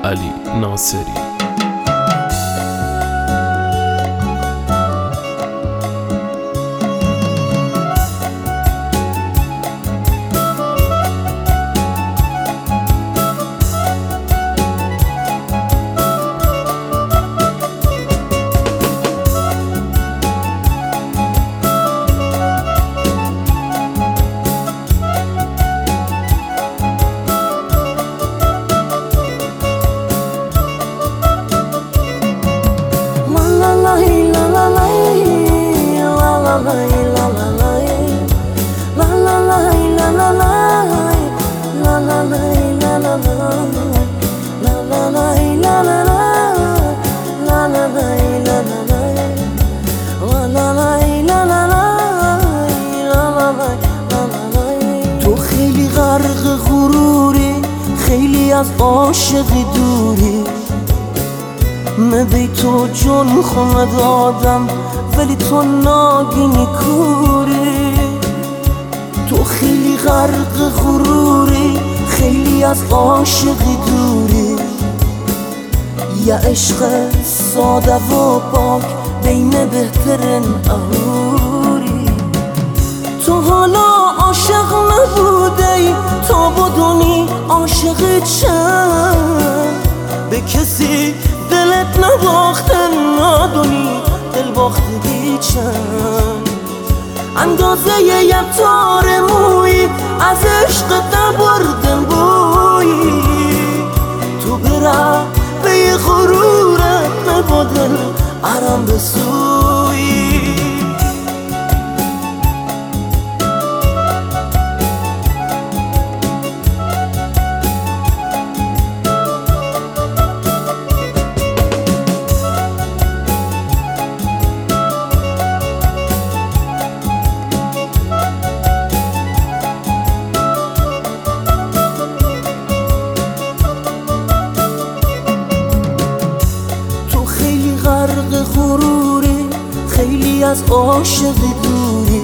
علی ناصری. تو خیلی غرق غروری، خیلی از عاشقی دوری، من بی تو جون خونه دادم ولی تو ناگینی کوری. تو خیلی غرق غروری، خیلی از عاشقی دوری، یه عشق ساده و پاک بین بهترین اهوری. تو حالا عاشق نبودی تا بدونی عاشق چند، به کسی دلت نباختن ندونی دل باختگی چند. اندازه یه تار موی از عشق نبردن بویی، تو برا به غرورت نبودن آرام بسویی. غرق غروری، خیلی از عاشقی دوری،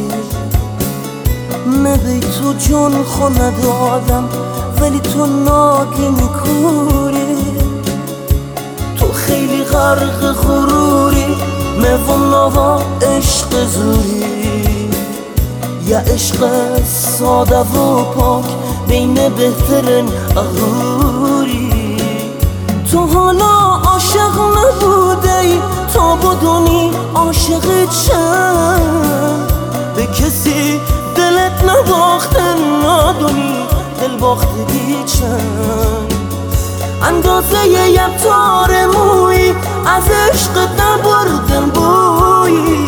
من بی تو جون خونه دادم ولی تو ناگینی کوری. تو خیلی غرق غروری، موانا عشق زوری، یه عشق ساده و پاک بین بهترین اهوری. تو حالا عاشق نبودی تا بدونی عاشق چند، به کسی دلت نباختن ندونی دل باختگی چند. اندازه یه تار موی از عشق نبردن بویی،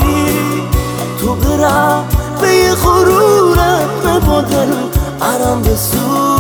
تو برا به غرورت نبودن آرام بسوی.